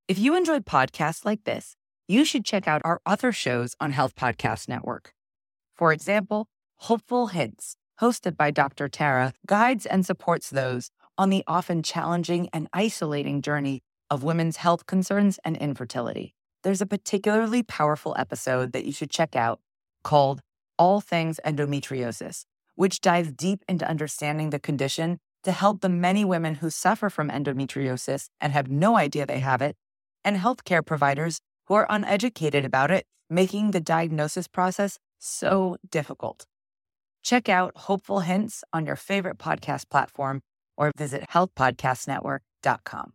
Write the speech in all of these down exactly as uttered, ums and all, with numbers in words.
If you enjoy podcasts like this, you should check out our other shows on Health Podcast Network. For example, Hopeful Hints, hosted by Doctor Tara, guides and supports those on the often challenging and isolating journey of women's health concerns and infertility. There's a particularly powerful episode that you should check out called All Things Endometriosis, which dives deep into understanding the condition to help the many women who suffer from endometriosis and have no idea they have it, and healthcare providers who are uneducated about it, making the diagnosis process so difficult. Check out Hopeful Hints on your favorite podcast platform or visit health podcast network dot com.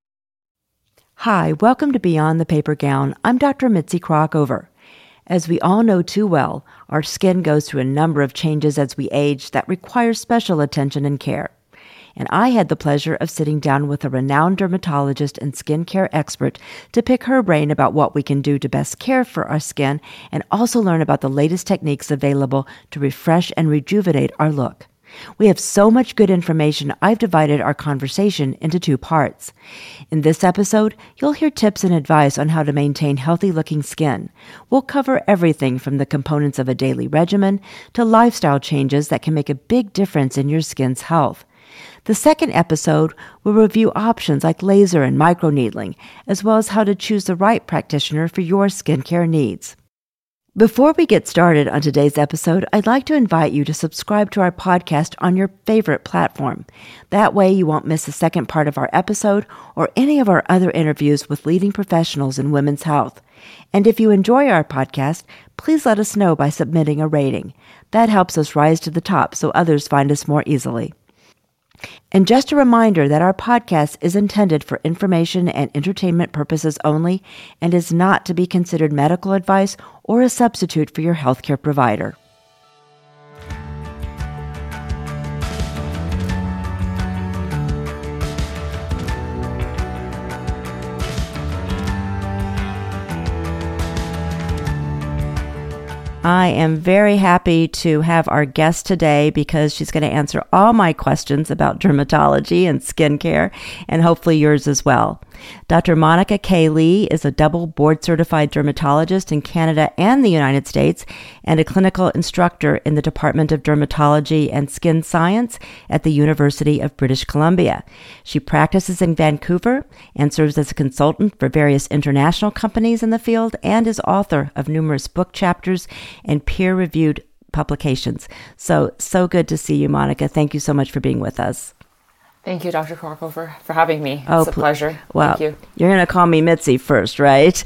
Hi, welcome to Beyond the Paper Gown. I'm Doctor Mitzi Crockover. As we all know too well, our skin goes through a number of changes as we age that require special attention and care. And I had the pleasure of sitting down with a renowned dermatologist and skincare expert to pick her brain about what we can do to best care for our skin and also learn about the latest techniques available to refresh and rejuvenate our look. We have so much good information, I've divided our conversation into two parts. In this episode, you'll hear tips and advice on how to maintain healthy-looking skin. We'll cover everything from the components of a daily regimen to lifestyle changes that can make a big difference in your skin's health. The second episode will review options like laser and microneedling, as well as how to choose the right practitioner for your skincare needs. Before we get started on today's episode, I'd like to invite you to subscribe to our podcast on your favorite platform. That way you won't miss the second part of our episode or any of our other interviews with leading professionals in women's health. And if you enjoy our podcast, please let us know by submitting a rating. That helps us rise to the top so others find us more easily. And just a reminder that our podcast is intended for information and entertainment purposes only and is not to be considered medical advice or a substitute for your healthcare provider. I am very happy to have our guest today because she's going to answer all my questions about dermatology and skincare, and hopefully yours as well. Doctor Monica K. Lee is a double board-certified dermatologist in Canada and the United States and a clinical instructor in the Department of Dermatology and Skin Science at the University of British Columbia. She practices in Vancouver and serves as a consultant for various international companies in the field and is author of numerous book chapters and peer-reviewed publications. So, so good to see you, Monica. Thank you so much for being with us. Thank you, Doctor Crockover, for having me. It's oh, a pleasure. Well, Thank you. You're going to call me Mitzi first, right?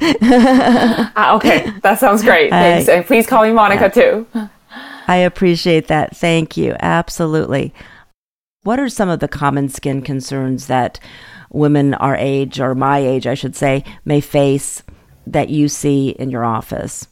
uh, okay, that sounds great. Thanks. I, and please call me Monica, yeah. too. I appreciate that. Thank you. Absolutely. What are some of the common skin concerns that women our age, or my age, I should say, may face that you see in your office?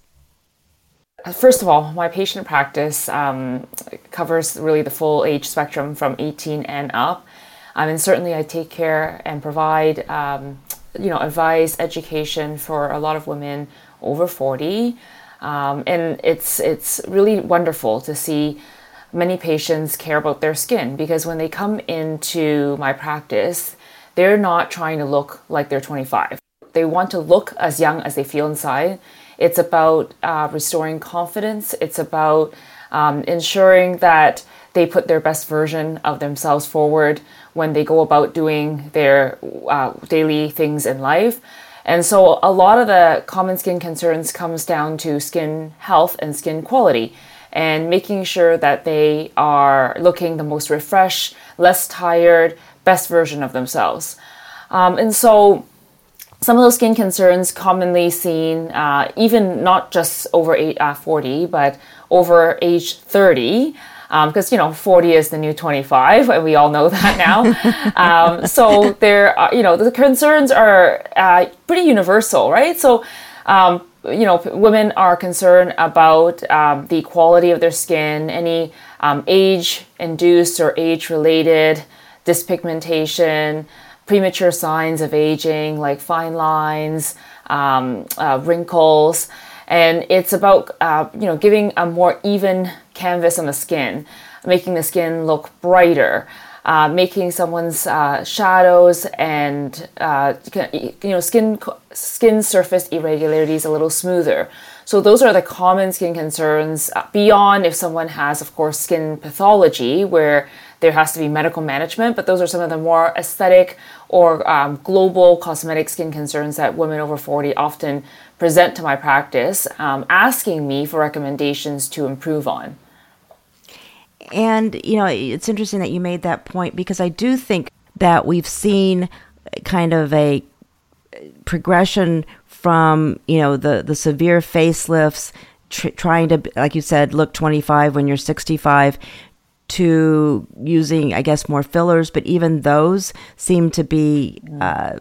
First of all, my patient practice um, covers really the full age spectrum from eighteen and up. Um, and certainly I take care and provide, um, you know, advice, education for a lot of women over forty. Um, and it's it's really wonderful to see many patients care about their skin, because when they come into my practice, they're not trying to look like they're twenty-five. They want to look as young as they feel inside. It's about uh, restoring confidence. It's about um, ensuring that they put their best version of themselves forward when they go about doing their uh, daily things in life. And so a lot of the common skin concerns comes down to skin health and skin quality, and making sure that they are looking the most refreshed, less tired, best version of themselves. Um, and so some of those skin concerns commonly seen, uh, even not just over eight, uh, forty, but over age thirty, because, um, you know, forty is the new twenty-five, and we all know that now. um, so there, are, you know, the concerns are uh, pretty universal, right? So, um, you know, women are concerned about um, the quality of their skin, any um, age-induced or age-related dyspigmentation, premature signs of aging like fine lines, um, uh, wrinkles, and it's about uh, you know giving a more even canvas on the skin, making the skin look brighter, uh, making someone's uh, shadows and uh, you know skin skin surface irregularities a little smoother. So those are the common skin concerns beyond if someone has, of course, skin pathology where there has to be medical management, but those are some of the more aesthetic or um, global cosmetic skin concerns that women over forty often present to my practice, um, asking me for recommendations to improve on. And, you know, it's interesting that you made that point, because I do think that we've seen kind of a progression from, you know, the, the severe facelifts, tr- trying to, like you said, look twenty-five when you're sixty-five, to using, I guess, more fillers. But even those seem to be, uh,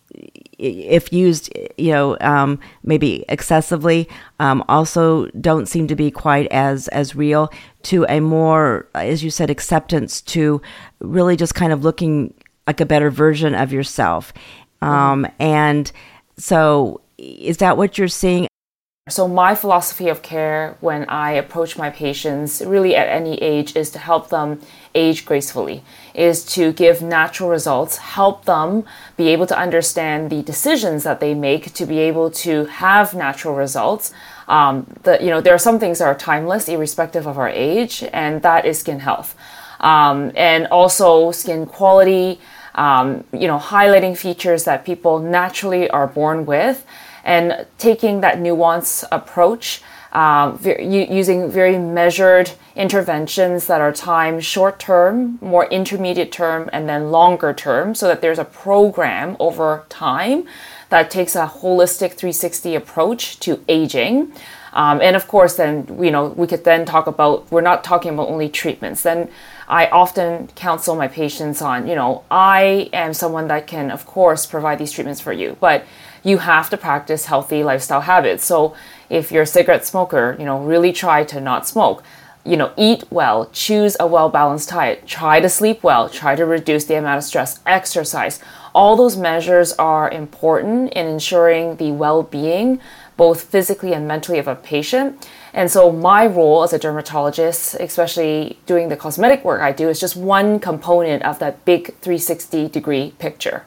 if used, you know, um, maybe excessively, um, also don't seem to be quite as, as real, to a more, as you said, acceptance to really just kind of looking like a better version of yourself. Um, mm-hmm. And so is that what you're seeing? So my philosophy of care when I approach my patients, really at any age, is to help them age gracefully, is to give natural results, help them be able to understand the decisions that they make to be able to have natural results. Um, the, you know, there are some things that are timeless, irrespective of our age, and that is skin health. Um, and also skin quality, um, you know, highlighting features that people naturally are born with, and taking that nuanced approach, um, v- using very measured interventions that are timed short term, more intermediate term, and then longer term, so that there's a program over time that takes a holistic three sixty approach to aging. Um, and of course, then, you know, we could then talk about, we're not talking about only treatments. Then I often counsel my patients on, you know, I am someone that can, of course, provide these treatments for you, but you have to practice healthy lifestyle habits. So if you're a cigarette smoker, you know, really try to not smoke. You know, eat well, choose a well-balanced diet, try to sleep well, try to reduce the amount of stress, exercise. All those measures are important in ensuring the well-being, both physically and mentally, of a patient. And so my role as a dermatologist, especially doing the cosmetic work I do, is just one component of that big three sixty degree picture.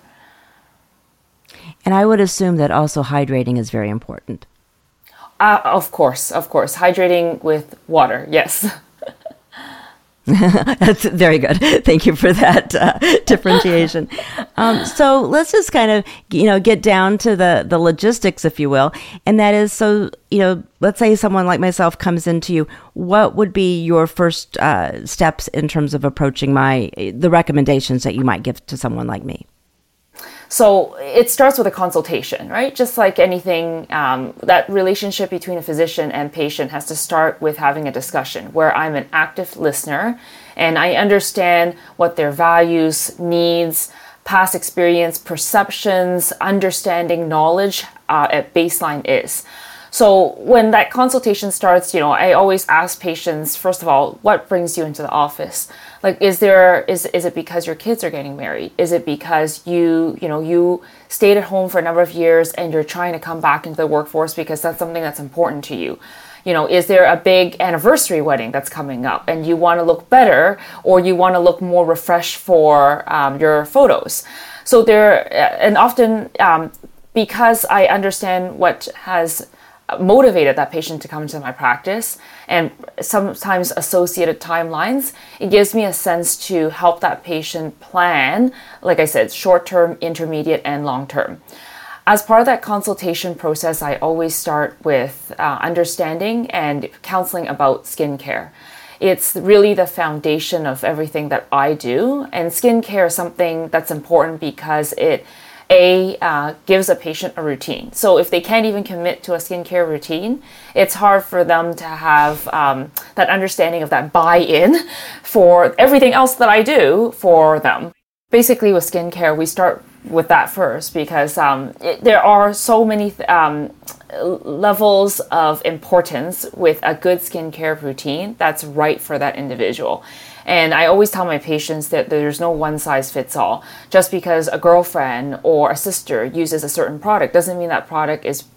And I would assume that also hydrating is very important. Uh, of course, of course. Hydrating with water, yes. That's very good. Thank you for that uh, differentiation. Um, so let's just kind of, you know, get down to the, the logistics, if you will. And that is, so, you know, let's say someone like myself comes into you. What would be your first uh, steps in terms of approaching my, the recommendations that you might give to someone like me? So it starts with a consultation, right? Just like anything, um, that relationship between a physician and patient has to start with having a discussion where I'm an active listener and I understand what their values, needs, past experience, perceptions, understanding, knowledge uh, at baseline is. So when that consultation starts, you know, I always ask patients, first of all, what brings you into the office? Like, is there, is, is it because your kids are getting married? Is it because you, you know, you stayed at home for a number of years and you're trying to come back into the workforce because that's something that's important to you? You know, is there a big anniversary wedding that's coming up and you want to look better, or you want to look more refreshed for um, your photos? So there, and often um, because I understand what has motivated that patient to come into my practice and sometimes associated timelines, it gives me a sense to help that patient plan, like I said, short-term, intermediate, and long-term. As part of that consultation process, I always start with uh, understanding and counseling about skincare. It's really the foundation of everything that I do, and skincare is something that's important because it A, uh, gives a patient a routine. So if they can't even commit to a skincare routine, it's hard for them to have um, that understanding of that buy-in for everything else that I do for them. Basically with skincare, we start with that first because um, it, there are so many th- um, levels of importance with a good skincare routine that's right for that individual. And I always tell my patients that there's no one size fits all. Just because a girlfriend or a sister uses a certain product doesn't mean that product is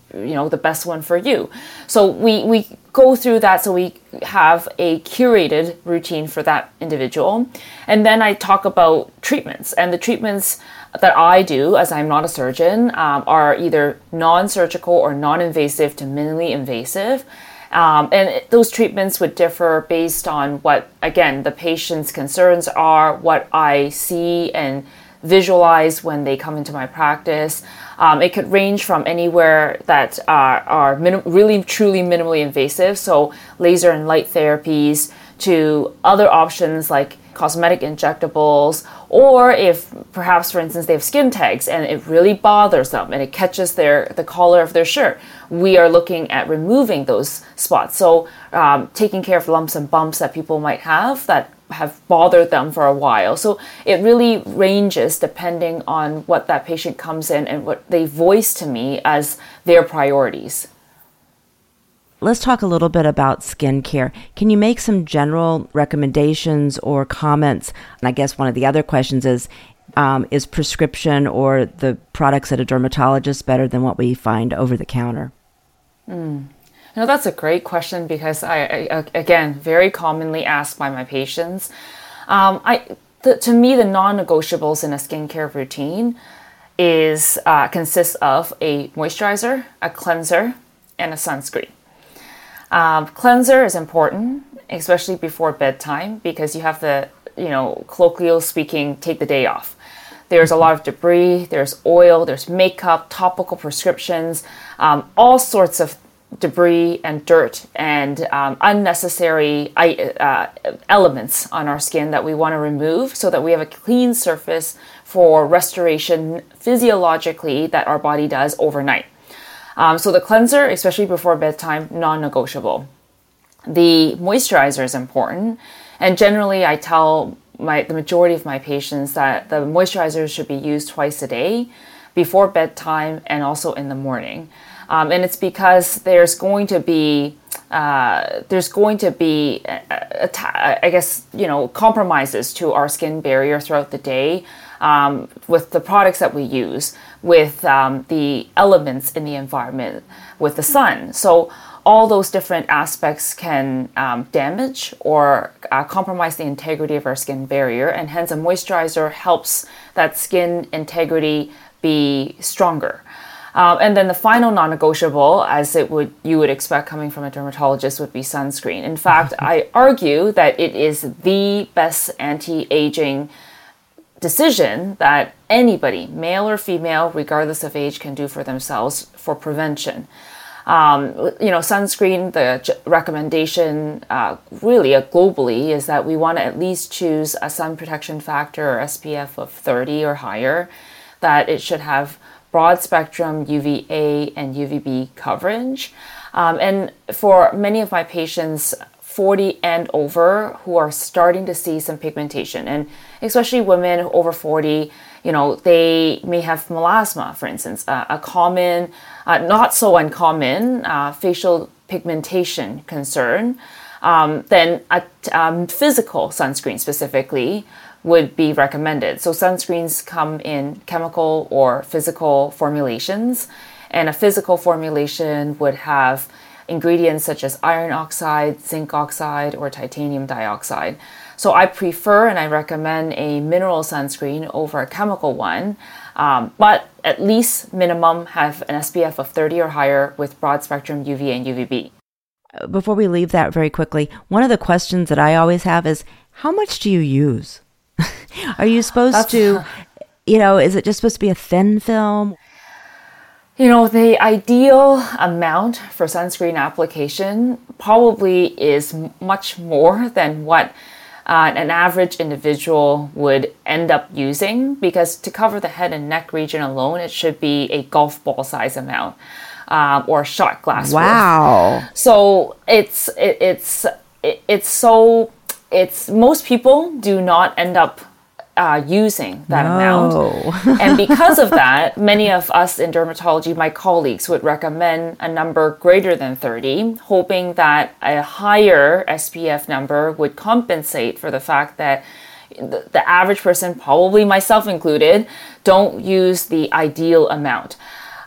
you know, the best one for you. So we, we go through that, so we have a curated routine for that individual. And then I talk about treatments, and the treatments that I do, as I'm not a surgeon, um, are either non-surgical or non-invasive to minimally invasive. Um, and those treatments would differ based on what, again, the patient's concerns are, what I see and visualize when they come into my practice. Um, it could range from anywhere that uh, are minim- really, truly minimally invasive, so laser and light therapies, to other options like cosmetic injectables, or if perhaps, for instance, they have skin tags and it really bothers them and it catches their the collar of their shirt, we are looking at removing those spots. So um, taking care of lumps and bumps that people might have that have bothered them for a while. So it really ranges depending on what that patient comes in and what they voice to me as their priorities. Let's talk a little bit about skincare. Can you make some general recommendations or comments? And I guess one of the other questions is, um, is prescription or the products at a dermatologist better than what we find over the counter? Mm. You know, that's a great question, because I, I again, very commonly asked by my patients. Um, I, the, to me, the non-negotiables in a skincare routine is uh, consists of a moisturizer, a cleanser, and a sunscreen. Um, cleanser is important, especially before bedtime, because you have the, you know, colloquial speaking, take the day off. There's a lot of debris, there's oil, there's makeup, topical prescriptions, um, all sorts of debris and dirt and um, unnecessary uh, elements on our skin that we want to remove so that we have a clean surface for restoration physiologically that our body does overnight. Um, so the cleanser, especially before bedtime, non-negotiable. The moisturizer is important, and generally I tell my the majority of my patients that the moisturizer should be used twice a day, before bedtime and also in the morning. Um, and it's because there's going to be uh, there's going to be a, a, a, I guess you know compromises to our skin barrier throughout the day. Um, with the products that we use, with um, the elements in the environment, with the sun. So all those different aspects can um, damage or uh, compromise the integrity of our skin barrier, and hence a moisturizer helps that skin integrity be stronger. Um, and then the final non-negotiable, as it would you would expect coming from a dermatologist, would be sunscreen. In fact, I argue that it is the best anti-aging decision that anybody, male or female, regardless of age, can do for themselves for prevention. Um, you know, sunscreen, the recommendation uh, really uh, globally is that we want to at least choose a sun protection factor or S P F of thirty or higher, that it should have broad spectrum U V A and U V B coverage. Um, and for many of my patients, forty and over, who are starting to see some pigmentation, and especially women over forty, you know, they may have melasma, for instance, uh, a common, uh, not so uncommon uh, facial pigmentation concern. Um, then a um, physical sunscreen specifically would be recommended. So sunscreens come in chemical or physical formulations, and a physical formulation would have ingredients such as iron oxide, zinc oxide, or titanium dioxide. So I prefer and I recommend a mineral sunscreen over a chemical one, um, but at least minimum have an S P F of thirty or higher with broad spectrum U V A and U V B. Before we leave that very quickly, one of the questions that I always have is, how much do you use? Are you supposed That's, to, you know, is it just supposed to be a thin film? You know, the ideal amount for sunscreen application probably is much more than what uh, an average individual would end up using, because to cover the head and neck region alone, it should be a golf ball size amount um, or shot glass. Wow. Worth. So it's it, it's it, it's so it's most people do not end up Uh, using that no. amount. And because of that, many of us in dermatology, my colleagues, would recommend a number greater than thirty, hoping that a higher S P F number would compensate for the fact that the, the average person, probably myself included, don't use the ideal amount.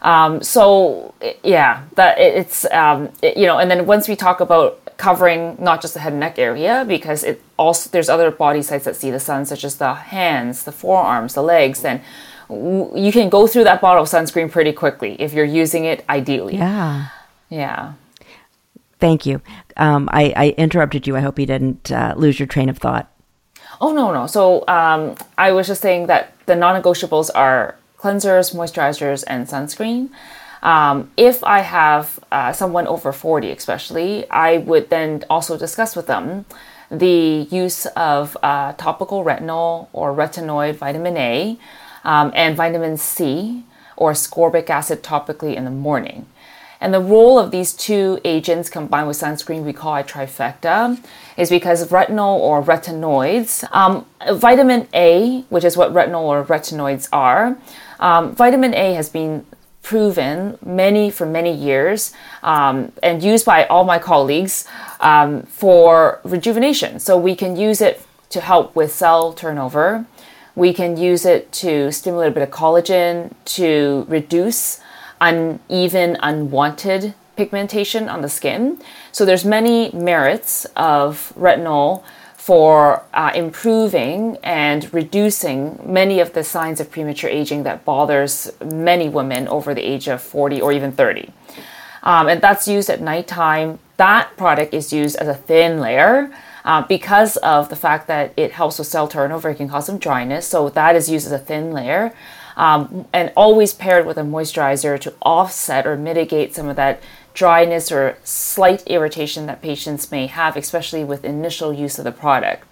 Um, so yeah, that it's um, it, you know, and then once we talk about covering not just the head and neck area, because it also there's other body sites that see the sun, such as the hands, the forearms, the legs, then w- you can go through that bottle of sunscreen pretty quickly if you're using it ideally. Yeah. Yeah. Thank you. Um, I, I interrupted you. I hope you didn't uh, lose your train of thought. Oh, no, no. So um, I was just saying that the non-negotiables are cleansers, moisturizers, and sunscreen. Um, if I have uh, someone over forty especially, I would then also discuss with them the use of uh, topical retinol or retinoid vitamin A um, and vitamin C or ascorbic acid topically in the morning. And the role of these two agents combined with sunscreen, we call a trifecta, is because retinol or retinoids, um, vitamin A, which is what retinol or retinoids are, um, vitamin A has been proven many for many years um, and used by all my colleagues um, for rejuvenation. So we can use it to help with cell turnover. We can use it to stimulate a bit of collagen, to reduce uneven, unwanted pigmentation on the skin. So there's many merits of retinol for uh, improving and reducing many of the signs of premature aging that bothers many women over the age of forty or even thirty. Um, and that's used at nighttime. That product is used as a thin layer uh, because of the fact that it helps with cell turnover. It can cause some dryness. So that is used as a thin layer. Um, and always paired with a moisturizer to offset or mitigate some of that dryness or slight irritation that patients may have, especially with initial use of the product.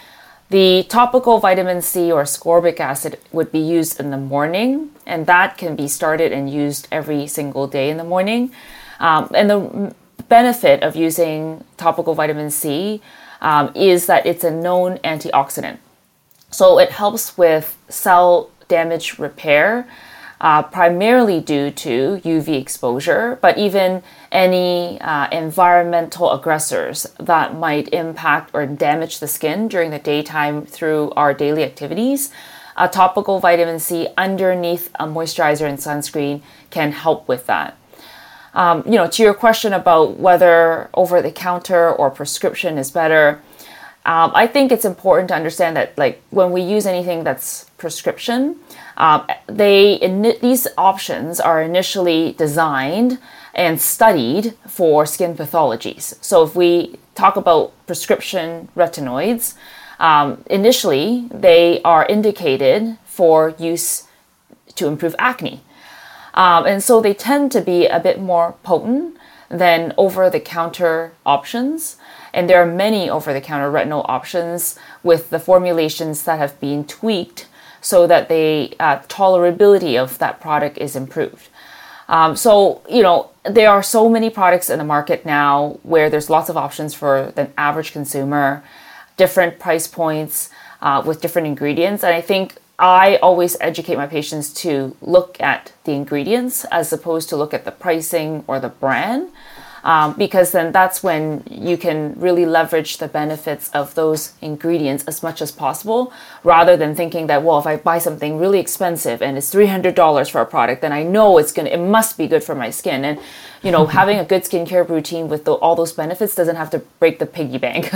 The topical vitamin C or ascorbic acid would be used in the morning, and that can be started and used every single day in the morning. Um, and the benefit of using topical vitamin C um, is that it's a known antioxidant. So it helps with cell damage repair, uh, primarily due to U V exposure, but even any uh, environmental aggressors that might impact or damage the skin during the daytime through our daily activities. A topical vitamin C underneath a moisturizer and sunscreen can help with that. Um, you know, to your question about whether over-the-counter or prescription is better, Um, I think it's important to understand that, like, when we use anything that's prescription, um, they ini- these options are initially designed and studied for skin pathologies. So if we talk about prescription retinoids, um, initially they are indicated for use to improve acne. Um, and so they tend to be a bit more potent than over-the-counter options. And there are many over-the-counter retinol options with the formulations that have been tweaked so that the uh, tolerability of that product is improved. Um, so, you know, there are so many products in the market now where there's lots of options for the average consumer, different price points uh, with different ingredients. And I think I always educate my patients to look at the ingredients as opposed to look at the pricing or the brand. Um, because then that's when you can really leverage the benefits of those ingredients as much as possible, rather than thinking that, well, if I buy something really expensive and it's three hundred dollars for a product, then I know it's gonna, it must be good for my skin. And, you know, having a good skincare routine with the, all those benefits doesn't have to break the piggy bank.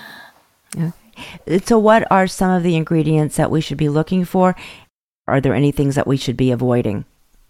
Yeah. So what are some of the ingredients that we should be looking for? Are there any things that we should be avoiding?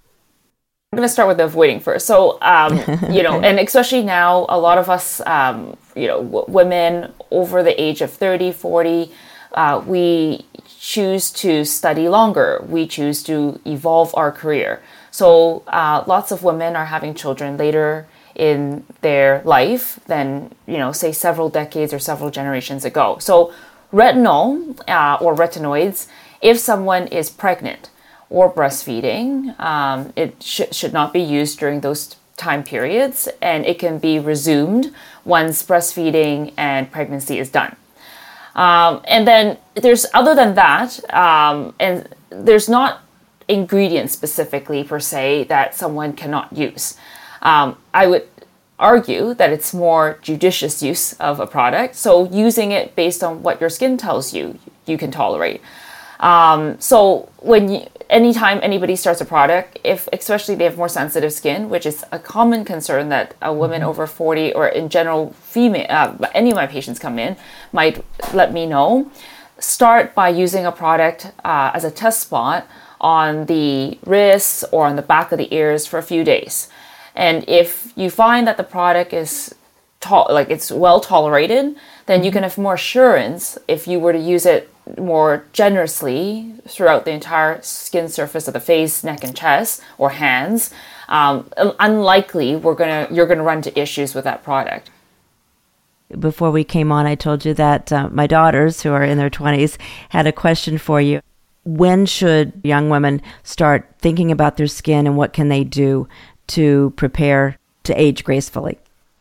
I'm going to start with the avoiding first. So, um, you know, okay. And especially now, a lot of us, um, you know, w- women over the age of thirty, forty, uh, we choose to study longer. We choose to evolve our career. So uh, lots of women are having children later in their life than, you know, say several decades or several generations ago. So retinol uh, or retinoids, if someone is pregnant or breastfeeding, um, it sh- should not be used during those time periods, and it can be resumed once breastfeeding and pregnancy is done. Um, and then there's, other than that, um, and there's not ingredients specifically per se that someone cannot use. Um, I would argue that it's more judicious use of a product, so using it based on what your skin tells you you can tolerate. Um, so when you, anytime anybody starts a product, if especially they have more sensitive skin, which is a common concern that a woman over forty or in general female, uh, any of my patients come in might let me know, start by using a product uh, as a test spot on the wrists or on the back of the ears for a few days. And if you find that the product is to- like it's well tolerated, then you can have more assurance if you were to use it more generously throughout the entire skin surface of the face, neck, and chest, or hands. Um, unlikely we're gonna you're gonna run into issues with that product. Before we came on, I told you that uh, my daughters, who are in their twenties, had a question for you. When should young women start thinking about their skin, and what can they do to prepare to age gracefully?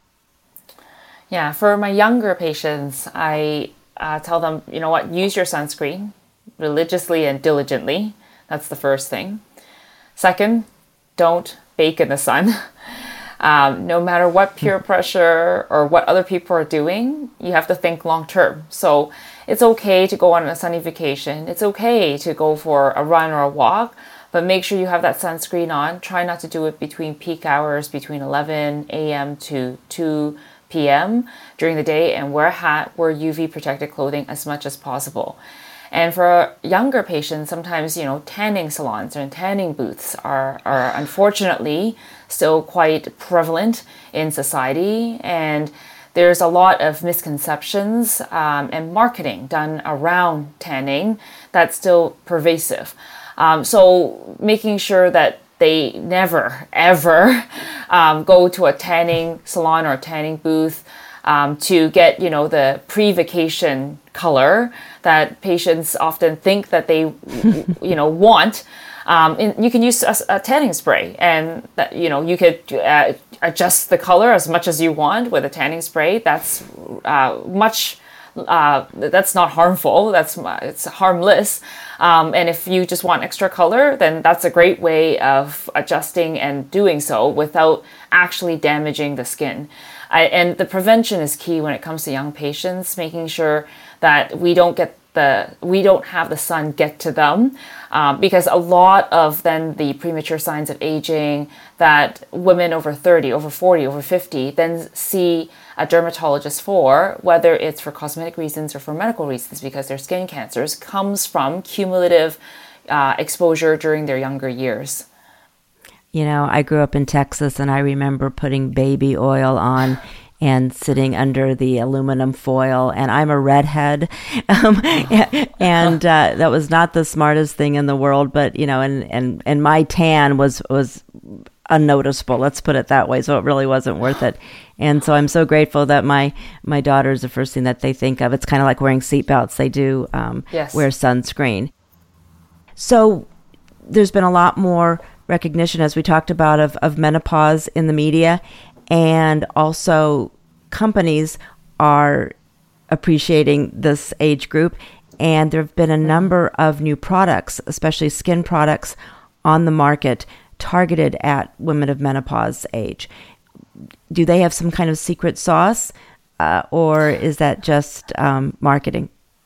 Yeah, for my younger patients, I uh, tell them, you know what, use your sunscreen religiously and diligently. That's the first thing. Second, don't bake in the sun. Um, no matter what peer pressure or what other people are doing, you have to think long term. So it's okay to go on a sunny vacation. It's okay to go for a run or a walk, but make sure you have that sunscreen on. Try not to do it between peak hours, between eleven a.m. to two p.m. during the day, and wear a hat, wear U V protected clothing as much as possible. And for younger patients, sometimes, you know, tanning salons and tanning booths are, are unfortunately still quite prevalent in society. And there's a lot of misconceptions um, and marketing done around tanning that's still pervasive. Um, so making sure that they never, ever um, go to a tanning salon or a tanning booth um, to get, you know, the pre-vacation color that patients often think that they, you know, want. Um, and you can use a, a tanning spray, and that, you know, you could uh, adjust the color as much as you want with a tanning spray. That's uh, much. Uh, that's not harmful. That's it's harmless. Um, and if you just want extra color, then that's a great way of adjusting and doing so without actually damaging the skin. I, and the prevention is key when it comes to young patients, making sure that we don't get the we don't have the sun get to them, um, because a lot of then the premature signs of aging that women over thirty, over forty, over fifty then see a dermatologist for, whether it's for cosmetic reasons or for medical reasons, because their skin cancers comes from cumulative uh, exposure during their younger years. You know, I grew up in Texas, and I remember putting baby oil on and sitting under the aluminum foil, and I'm a redhead, um, and uh, that was not the smartest thing in the world, but, you know, and, and, and my tan was, was unnoticeable, let's put it that way, so it really wasn't worth it. And so I'm so grateful that my, my daughter's the first thing that they think of. It's kind of like wearing seatbelts. They do um, yes. wear sunscreen. So there's been a lot more recognition, as we talked about, of, of menopause in the media, and also companies are appreciating this age group. And there have been a number of new products, especially skin products, on the market targeted at women of menopause age. Do they have some kind of secret sauce, uh, or is that just um, marketing?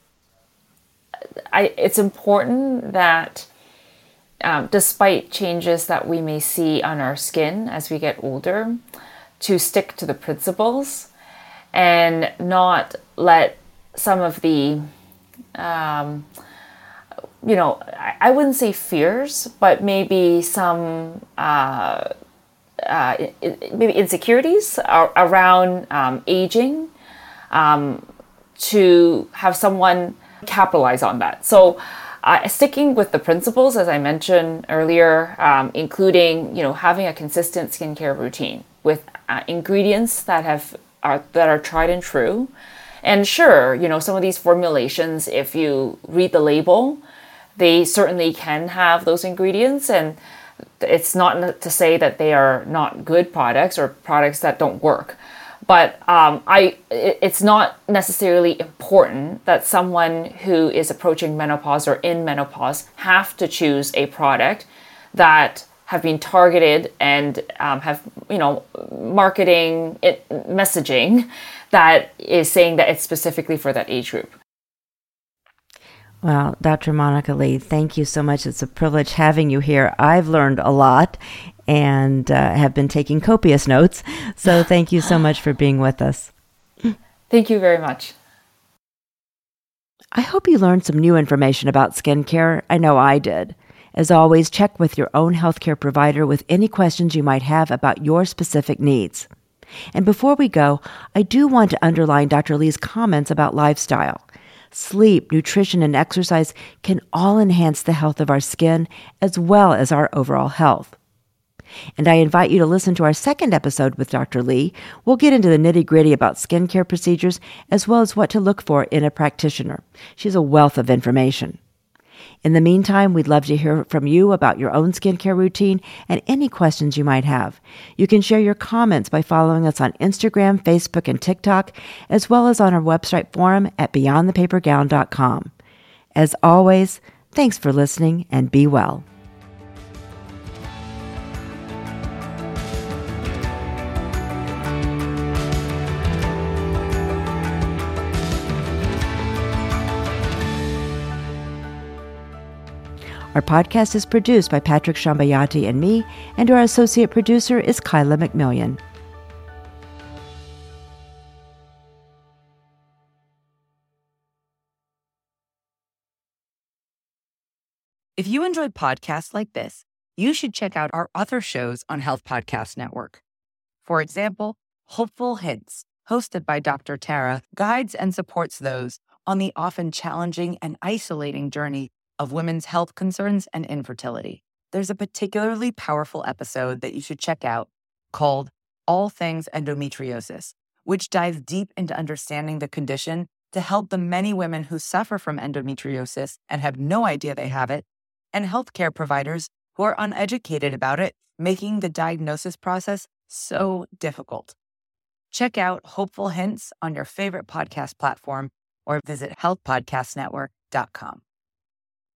I, it's important that um, despite changes that we may see on our skin as we get older, to stick to the principles and not let some of the, um, you know, I, I wouldn't say fears, but maybe some uh, uh, maybe insecurities around um, aging, um, to have someone capitalize on that. So uh, sticking with the principles, as I mentioned earlier, um, including, you know, having a consistent skincare routine with uh, ingredients that have are that are tried and true. And sure, you know, some of these formulations, if you read the label, they certainly can have those ingredients, and it's not to say that they are not good products or products that don't work. But um, I, it's not necessarily important that someone who is approaching menopause or in menopause have to choose a product that have been targeted and um, have, you know, marketing it, messaging that is saying that it's specifically for that age group. Well, Doctor Monica Lee, thank you so much. It's a privilege having you here. I've learned a lot and uh, have been taking copious notes. So thank you so much for being with us. Thank you very much. I hope you learned some new information about skincare. I know I did. As always, check with your own healthcare provider with any questions you might have about your specific needs. And before we go, I do want to underline Doctor Lee's comments about lifestyle. Sleep, nutrition, and exercise can all enhance the health of our skin as well as our overall health. And I invite you to listen to our second episode with Doctor Lee. We'll get into the nitty-gritty about skincare procedures as well as what to look for in a practitioner. She's a wealth of information. In the meantime, we'd love to hear from you about your own skincare routine and any questions you might have. You can share your comments by following us on Instagram, Facebook, and TikTok, as well as on our website forum at beyond the paper gown dot com. As always, thanks for listening and be well. Our podcast is produced by Patrick Shambayati and me, and our associate producer is Kyla McMillian. If you enjoyed podcasts like this, you should check out our other shows on Health Podcast Network. For example, Hopeful Hints, hosted by Doctor Tara, guides and supports those on the often challenging and isolating journey of women's health concerns and infertility. There's a particularly powerful episode that you should check out called All Things Endometriosis, which dives deep into understanding the condition to help the many women who suffer from endometriosis and have no idea they have it, and healthcare providers who are uneducated about it, making the diagnosis process so difficult. Check out Hopeful Hints on your favorite podcast platform or visit health podcast network dot com.